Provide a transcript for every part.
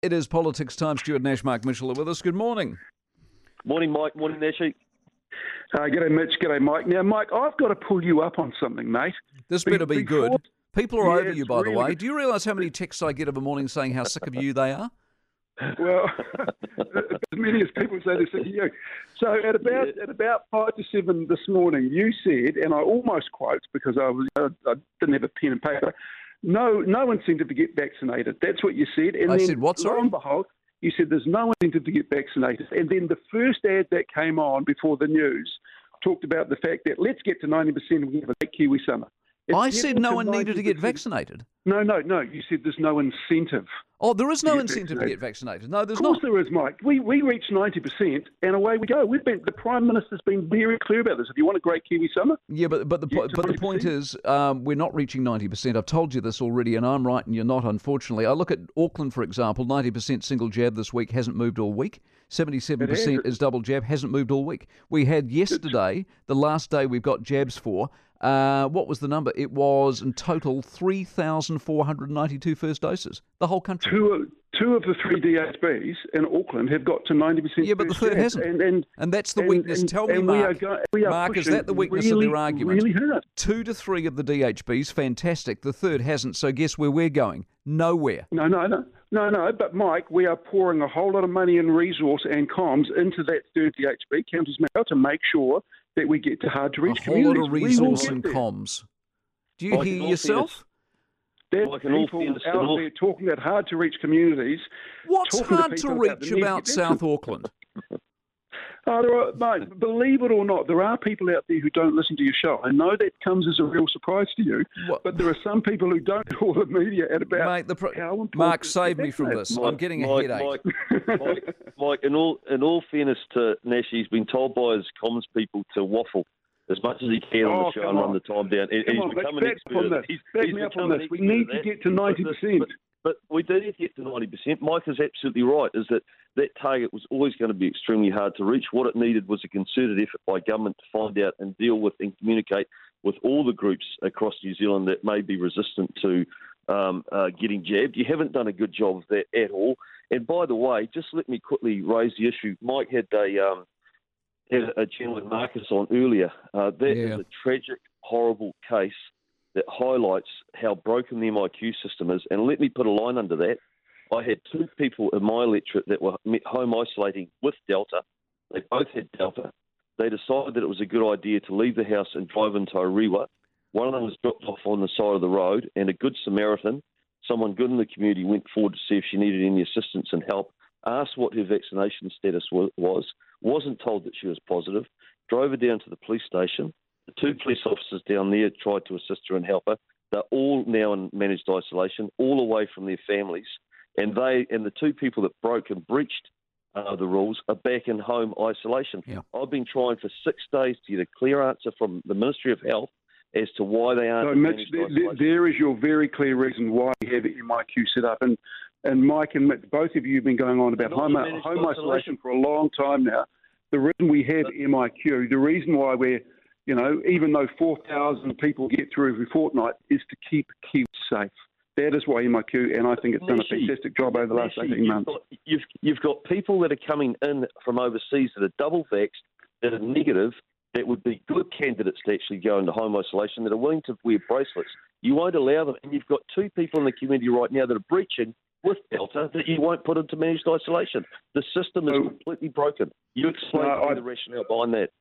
It is politics time. Stuart Nash, Mark Mitchell are with us. Good morning. Morning, Mike. Morning, Nashy. G'day, Mitch. G'day, Mike. Now, Mike, I've got to pull you up on something, mate. This better be good. People are over you, by the way. Good. Do you realise how many texts I get of a morning saying how sick of you they are? Well, as many as people say they're sick of you. So at about 5 to 7 this morning, you said, and I almost quote because I didn't have a pen and paper, no incentive to get vaccinated. That's what you said. And I then, said what, sorry? Lo and behold, you said there's no incentive to get vaccinated. And then the first ad that came on before the news talked about the fact that let's get to 90% and we have a great Kiwi summer. I said no one needed to get vaccinated. No. You said there's no incentive. Oh, there is no incentive to get vaccinated. No, there's not. Of course there is, Mike. We reached 90% and away we go. The Prime Minister's been very clear about this. If you want a great Kiwi summer... Yeah, but the point is we're not reaching 90%. I've told you this already and I'm right and you're not, unfortunately. I look at Auckland, for example, 90% single jab this week, hasn't moved all week. 77% is double jab, hasn't moved all week. We had yesterday, the last day we've got jabs for, what was the number? It was in total 3,492 first doses, the whole country. Two of the three DHBs in Auckland have got to 90%. Yeah, but the third hasn't. And that's the weakness. Tell me, Mark, Mark, is that the weakness of their argument? Really hard. 2 to 3 of the DHBs, fantastic. The third hasn't. So guess where we're going? Nowhere. No, but Mike, we are pouring a whole lot of money and resource and comms into that third DHB, Counters Mail, to make sure that we get to hard-to-reach communities. A whole lot of resource and comms. Do you hear yourself? There's people out there talking about hard-to-reach communities. What's hard to reach about South Auckland? Mate, believe it or not, there are people out there who don't listen to your show. I know that comes as a real surprise to you, but there are some people who don't call the media at about how important... Mark, save me from this. I'm getting a headache. Mike, in all fairness to Nash, he's been told by his comms people to waffle as much as he can on the show and run the time down. And he's become an expert. Back me up on this. We need to get to 90%. But we do need to get to 90%. Mike is absolutely right, is that target was always going to be extremely hard to reach. What it needed was a concerted effort by government to find out and deal with and communicate with all the groups across New Zealand that may be resistant to getting jabbed. You haven't done a good job of that at all. And by the way, just let me quickly raise the issue. Mike had a gentleman, Marcus, on earlier. That is a tragic, horrible case that highlights how broken the MIQ system is. And let me put a line under that. I had 2 people in my electorate that were home isolating with Delta. They both had Delta. They decided that it was a good idea to leave the house and drive into Orewa. One of them was dropped off on the side of the road, and a good Samaritan, someone good in the community, went forward to see if she needed any assistance and help, asked what her vaccination status was, wasn't told that she was positive, drove her down to the police station. The 2 police officers down there tried to assist her and help her. They're all now in managed isolation, all away from their families. And the 2 people that broke and breached the rules are back in home isolation. Yeah. I've been trying for 6 days to get a clear answer from the Ministry of Health as to why they aren't in managed isolation. There is your very clear reason why we have MIQ set up. And Mike and Mick, both of you have been going on about home isolation for a long time now. The reason we have MIQ, the reason why we're, even though 4,000 people get through every fortnight, is to keep Kiwis safe. That is why MIQ, and I think it's done a fantastic job over the last 18 months. You've got people that are coming in from overseas that are double vaxxed, that are negative, that would be good candidates to actually go into home isolation, that are willing to wear bracelets. You won't allow them. And you've got 2 people in the community right now that are breaching with Delta that you won't put into managed isolation. The system is completely broken. You explain the rationale behind that.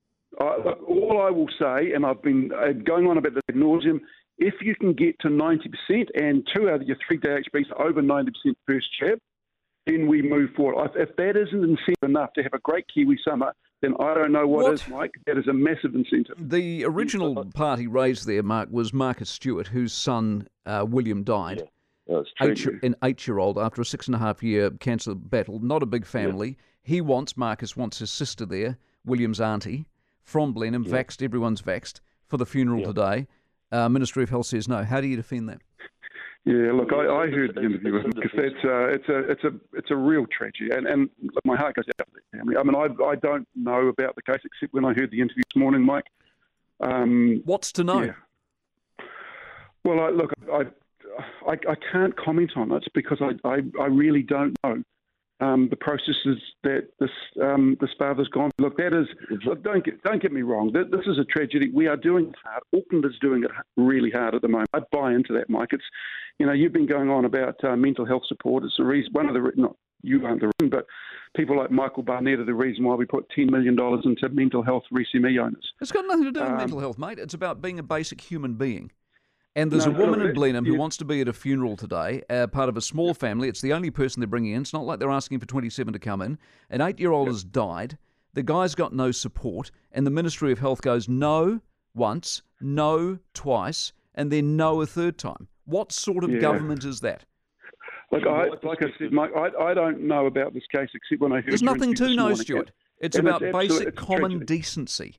All I will say, and I've been going on about this ad nauseum, if you can get to 90% and 2 out of your 3 DHBs are over 90% first jab, then we move forward. If that isn't incentive enough to have a great Kiwi summer, then I don't know what is, Mike. That is a massive incentive. The original party raised there, Mark, was Marcus Stewart, whose son, William, died. Yeah. An 8-year-old after a 6.5-year cancer battle. Not a big family. Yeah. Marcus wants his sister there, William's auntie, from Blenheim, vaxxed, everyone's vaxxed, for the funeral today. Ministry of Health says no. How do you defend that? Yeah, look, I heard the interview with him because it's a real tragedy, and my heart goes out to the family. I mean, I don't know about the case except when I heard the interview this morning, Mike. What's to know? Yeah. Well, I can't comment on it because I really don't know the processes that this father's gone. Look, don't get me wrong. This is a tragedy. We are doing it hard. Auckland is doing it really hard at the moment. I buy into that, Mike. It's, you've been going on about mental health support. It's the reason. Not you aren't the reason, but people like Michael Barnett are the reason why we put $10 million into mental health for SME owners. It's got nothing to do with mental health, mate. It's about being a basic human being. And there's a woman in Blenheim who wants to be at a funeral today, part of a small family. It's the only person they're bringing in. It's not like they're asking for 27 to come in. An 8-year-old has died. The guy's got no support. And the Ministry of Health goes no once, no twice, and then no a third time. What sort of government is that? Look, like I said, Mike, I don't know about this case except when I heard. There's nothing to know, Stuart. It's about basic common decency.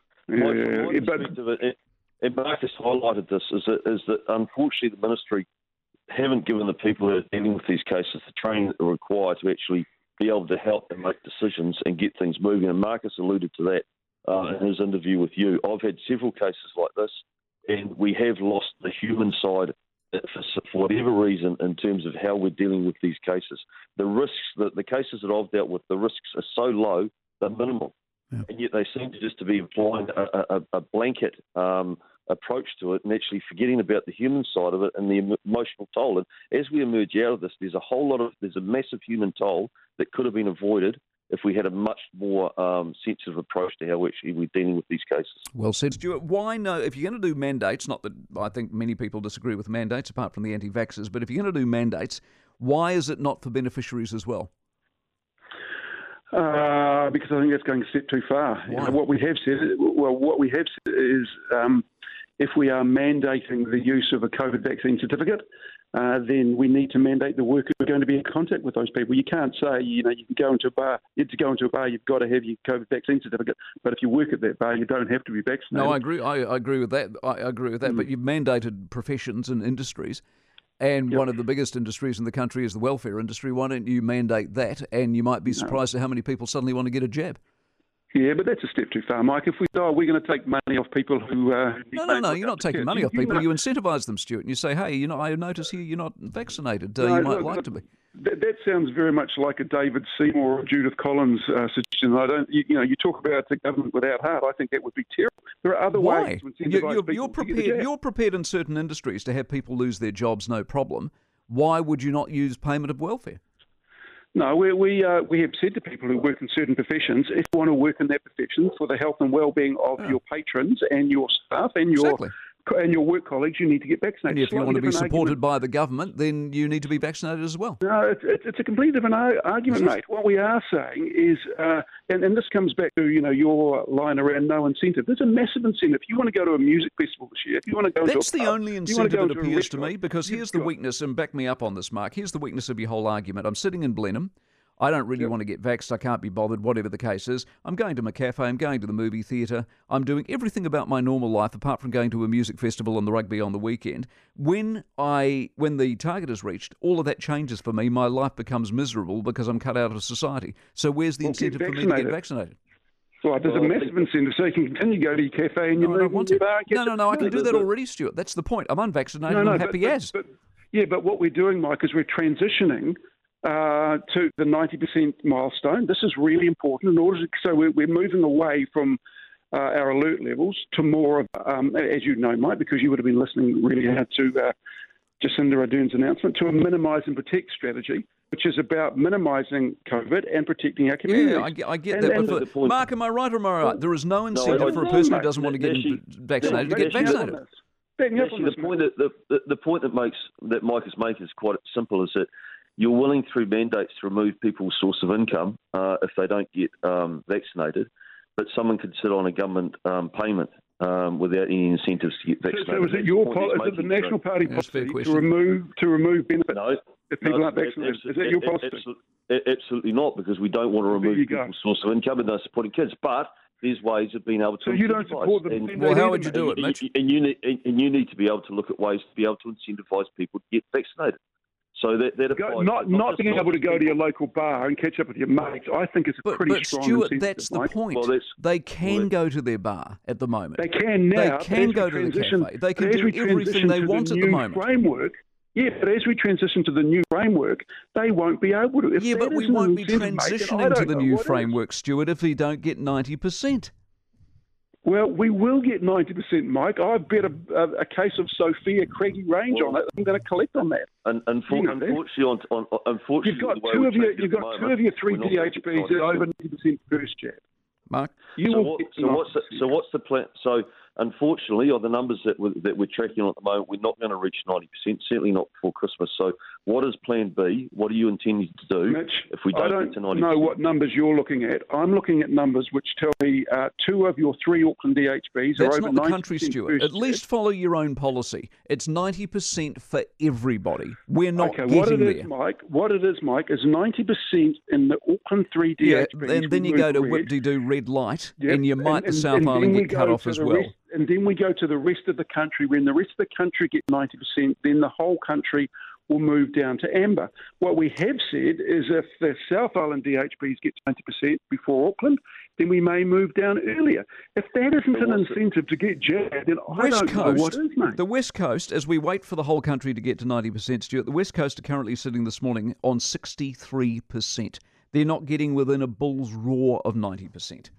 And Marcus highlighted this, is that unfortunately the ministry haven't given the people who are dealing with these cases the training that they're required to actually be able to help and make decisions and get things moving. And Marcus alluded to that in his interview with you. I've had several cases like this, and we have lost the human side for whatever reason in terms of how we're dealing with these cases. The risks, the cases that I've dealt with, the risks are so low, they're minimal. Yeah. And yet they seem to be applying a blanket approach to it and actually forgetting about the human side of it and the emotional toll. And as we emerge out of this, there's a massive human toll that could have been avoided if we had a much more sensitive approach to how we're dealing with these cases. Well said, Stuart. Why no? If you're going to do mandates, not that I think many people disagree with mandates apart from the anti-vaxxers, but if you're going to do mandates, why is it not for beneficiaries as well? Because I think that's going a step too far. What we have said is if we are mandating the use of a COVID vaccine certificate, then we need to mandate the workers who are going to be in contact with those people. You can't say, you can go into a bar. To go into a bar, you've got to have your COVID vaccine certificate. But if you work at that bar, you don't have to be vaccinated. No, I agree. I agree with that. I agree with that. But you've mandated professions and industries. And one of the biggest industries in the country is the welfare industry. Why don't you mandate that? And you might be surprised at how many people suddenly want to get a jab. Yeah, but that's a step too far, Mike. If we die, we're going to take money off people who... No, you're not taking money off people. You incentivise them, Stuart, and you say, hey, I notice here you're not vaccinated. You might like to be. That sounds very much like a David Seymour or Judith Collins suggestion. You talk about the government without heart. I think that would be terrible. There are other ways to incentivise people. You're prepared in certain industries to have people lose their jobs, no problem. Why would you not use payment of welfare? No, we have said to people who work in certain professions, if you want to work in that profession for the health and well-being of your patrons and your staff and your work colleagues, you need to get vaccinated. And if you want to be supported by the government, then you need to be vaccinated as well. No, it's a completely different argument, mate. What we are saying is, and this comes back to your line around no incentive. There's a massive incentive. If you want to go to a music festival this year, if you want to go That's the only incentive it appears to me, because here's the weakness, and back me up on this, Mark. Here's the weakness of your whole argument. I'm sitting in Blenheim. I don't really want to get vaxxed. I can't be bothered, whatever the case is. I'm going to my cafe. I'm going to the movie theatre. I'm doing everything about my normal life apart from going to a music festival and the rugby on the weekend. When the target is reached, all of that changes for me. My life becomes miserable because I'm cut out of society. So where's the incentive for me to get vaccinated? Well, there's a massive incentive, so you can continue to go to your cafe and you move on your bar. No, I can do that already, Stuart. That's the point. I'm unvaccinated and I'm happy as. But what we're doing, Mike, is we're transitioning to the 90% milestone. This is really important so we're moving away from our alert levels to more of, as you know, Mike, because you would have been listening really hard to Jacinda Ardern's announcement, to a minimise and protect strategy, which is about minimising COVID and protecting our communities. Yeah, I get that. But Mark, am I right or am I right? There is no incentive for a person who doesn't want to get vaccinated to get vaccinated. The point that Mike is making is quite simple, is that you're willing through mandates to remove people's source of income if they don't get vaccinated, but someone could sit on a government payment without any incentives to get vaccinated. So is it the National Party policy to remove benefits if people aren't vaccinated? Is that your policy? Absolutely not, because we don't want to remove people's source of income and they're supporting kids. But there's ways of being able to. So you don't support the. Well, how would you do it, Mitch? And you need to be able to look at ways to be able to incentivise people to get vaccinated. So that applies. Not being able to go to your local bar and catch up with your mates, I think is a pretty strong Stuart, incentive. That's the point. They can go to their bar at the moment. They can now. They can go to the cafe. They can do everything they want at the moment. Framework, Yeah, but as we transition to the new framework, they won't be able to. Yeah, but we won't be transitioning to the new framework, Stuart, if we don't get 90%. Well, we will get 90%, Mike. I've bet a case of Sophia Craigie Range on it. I'm going to collect on that. And unfortunately, you've got two of your three DHBs at over 90% first jab. Mark, what's the plan? So, unfortunately, the numbers that we're tracking on at the moment, we're not going to reach 90%. Certainly not before Christmas. So, what is Plan B? What are you intending to do Mitch, if we don't get to 90%? I don't know what numbers you're looking at. I'm looking at numbers which tell me two of your three Auckland DHBs That's are over 90%. That's not the country, Stuart. At least follow your own policy. It's 90% for everybody. We're not getting there. What it is, Mike, is 90% in the Auckland 3 DHBs. Yeah, and then you go to whip-de-doo red light, and you might the South Island get cut off as well. And then we go to the rest of the country. When the rest of the country get 90%, then the whole country will move down to amber. What we have said is if the South Island DHBs get 90% before Auckland, then we may move down earlier. If that isn't an incentive to get jabbed, then I don't know what is, mate. The West Coast, as we wait for the whole country to get to 90%, Stuart, the West Coast are currently sitting this morning on 63%. They're not getting within a bull's roar of 90%.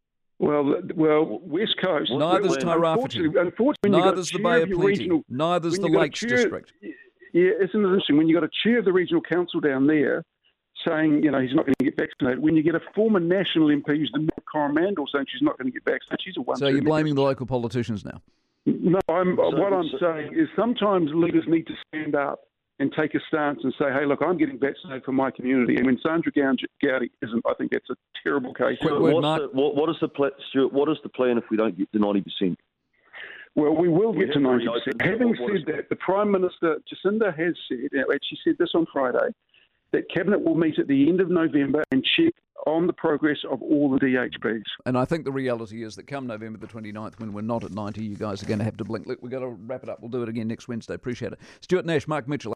Well, West Coast. Neither's Tairāwhiti. Unfortunately, neither's the Bay of Plenty. Neither's the Lakes District. Yeah, isn't it interesting? When you've got a chair of the regional council down there saying, he's not going to get vaccinated, when you get a former national MP who's the Mayor of Coromandel saying she's not going to get vaccinated, she's a one. So you're blaming the local politicians now? No, what I'm saying is sometimes leaders need to stand up and take a stance and say, hey, look, I'm getting vaccinated for my community. And when Sandra Gowdy isn't, I think that's a terrible case. What is the plan, Stuart? What is the plan if we don't get to 90%? Well, we will get to 90%. Having said that, the Prime Minister, Jacinda, has said, she said this on Friday, that Cabinet will meet at the end of November and check on the progress of all the DHBs. And I think the reality is that come November the 29th, when we're not at 90, you guys are going to have to blink. Look, we've got to wrap it up. We'll do it again next Wednesday. Appreciate it. Stuart Nash, Mark Mitchell.